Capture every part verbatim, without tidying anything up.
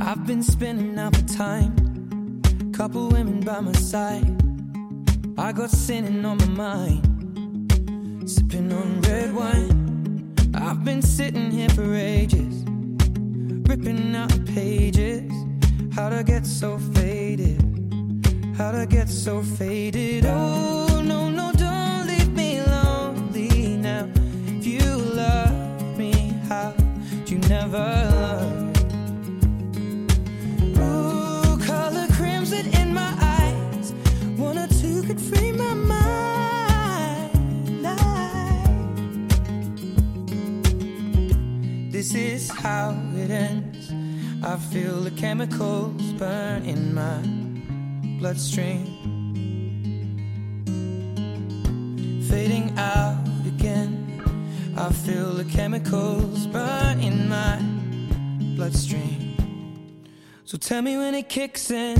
I've been spending out the time, couple women by my side. I got sinning on my mind, sipping on red wine. I've been sitting here for ages, ripping out the pages. How'd I get so faded? How'd I get so faded? Oh, no, no, don't leave me lonely now. If you love me, how'd you never love? Ooh, color crimson in my eyes. One or two could free my mind. I... This is how it ends. I feel the chemicals burn in my bloodstream, fading out again. I feel the chemicals burn in my bloodstream. So tell me when it kicks in.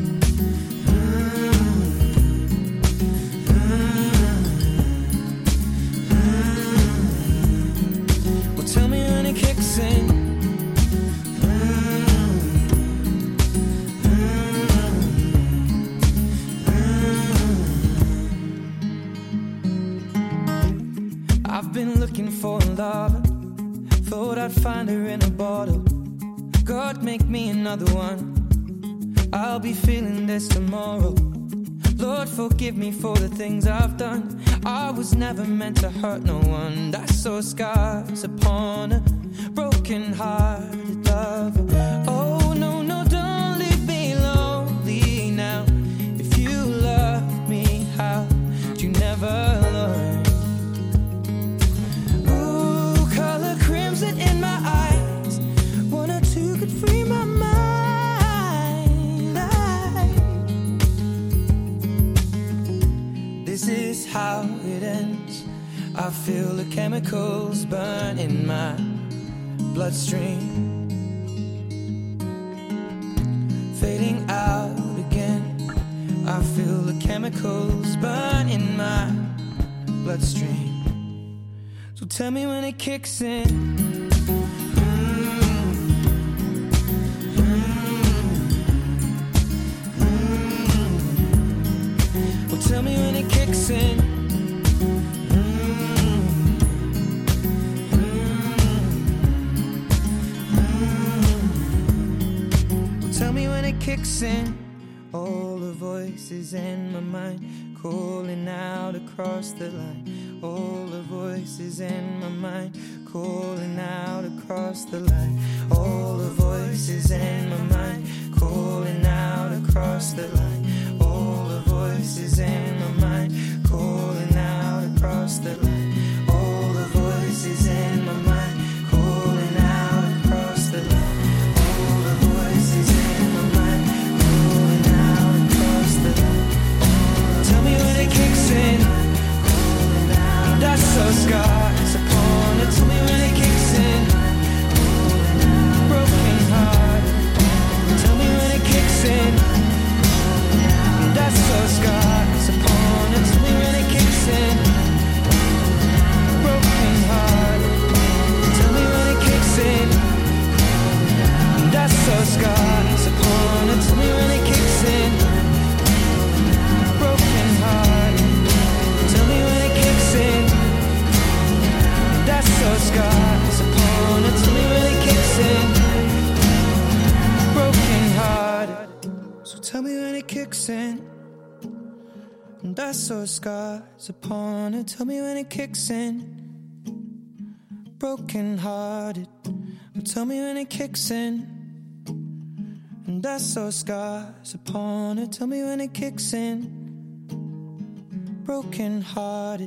Well, tell me when it kicks in. I've been looking for a lover, thought I'd find her in a bottle. God, make me another one. I'll be feeling this tomorrow. Lord, forgive me for the things I've done. I was never meant to hurt no one. I saw scars upon a broken-hearted lover. Oh, no, no, don't leave me lonely now. If you love me, how'd you never learn? In my eyes, one or two could free my mind. I... This is how it ends. I feel the chemicals burn in my bloodstream, fading out again. I feel the chemicals burn in my bloodstream. So tell me when it kicks in. Well, tell me when it kicks in. Well, tell me when it kicks in. All the voices in my mind calling out across the line. All the voices in my mind calling out across the line. All the voices in my mind calling out across the line. All the voices in my mind calling out across the line. All the voices in my mind calling out across the line. All the voices in my mind calling out across the line. Tell me when it kicks in. That's so scars upon it. Tell me when it kicks in. Broken heart. Tell me when it kicks in. That's so scars upon it. Tell me when it kicks in. Broken heart. Tell me when it kicks in. That's so scars upon it. Tell me when it kicks in. Broken heart. Tell me when it kicks in. That's so scars upon it. Tell me when it kicks in. Broken hearted. So tell me when it kicks in. That's so scars upon it. Tell me when it kicks in. Broken hearted. Tell me when it kicks in. And that's so scars upon it. Tell me when it kicks in. Broken hearted.